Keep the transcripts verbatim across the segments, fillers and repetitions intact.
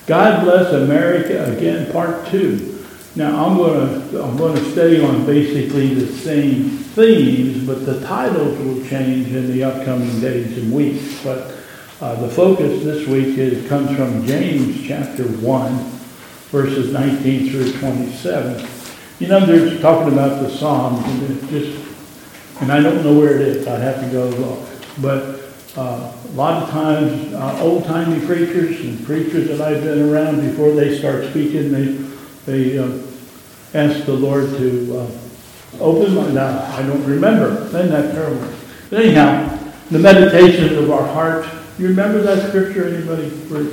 God Bless America Again, Part Two. Now I'm going to I'm going to stay on basically the same themes, but the titles will change in the upcoming days and weeks. But uh, the focus this week is comes from James chapter one, verses nineteen through twenty-seven. You know, they're talking about the Psalms, and it just and I don't know where it is. I'd have to go look, but. Uh, a lot of times, uh, old-timey preachers and preachers that I've been around, before they start speaking, they they uh, ask the Lord to uh, open my. Now, I don't remember. Isn't that terrible? But anyhow, the meditations of our heart. You remember that scripture? Anybody?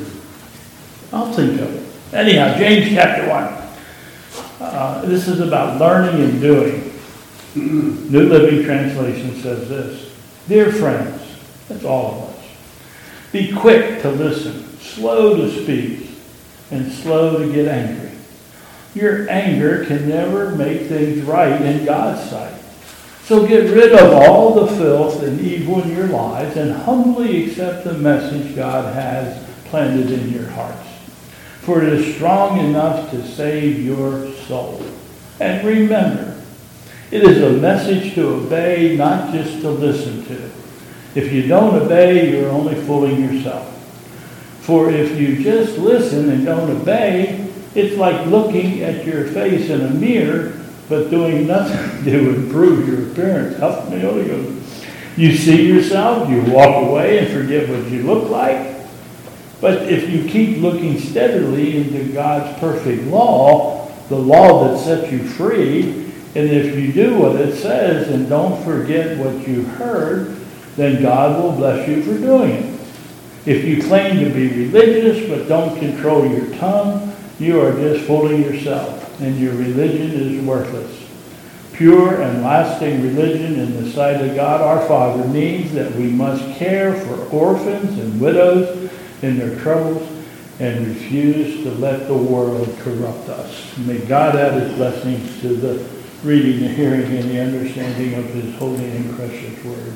I'll think of it. Anyhow, James chapter one. Uh, this is about learning and doing. New Living Translation says this: Dear friends. That's all of us. Be quick to listen, slow to speak, and slow to get angry. Your anger can never make things right in God's sight. So get rid of all the filth and evil in your lives and humbly accept the message God has planted in your hearts. For it is strong enough to save your soul. And remember, it is a message to obey, not just to listen to. If you don't obey, you're only fooling yourself. For if you just listen and don't obey, it's like looking at your face in a mirror, but doing nothing to improve your appearance. Help me, Holy Ghost. You see yourself, you walk away and forget what you look like. But if you keep looking steadily into God's perfect law, the law that sets you free, and if you do what it says and don't forget what you heard, then God will bless you for doing it. If you claim to be religious but don't control your tongue, you are just fooling yourself, and your religion is worthless. Pure and lasting religion in the sight of God our Father means that we must care for orphans and widows in their troubles and refuse to let the world corrupt us. May God add his blessings to the reading, the hearing, and the understanding of his holy and precious word.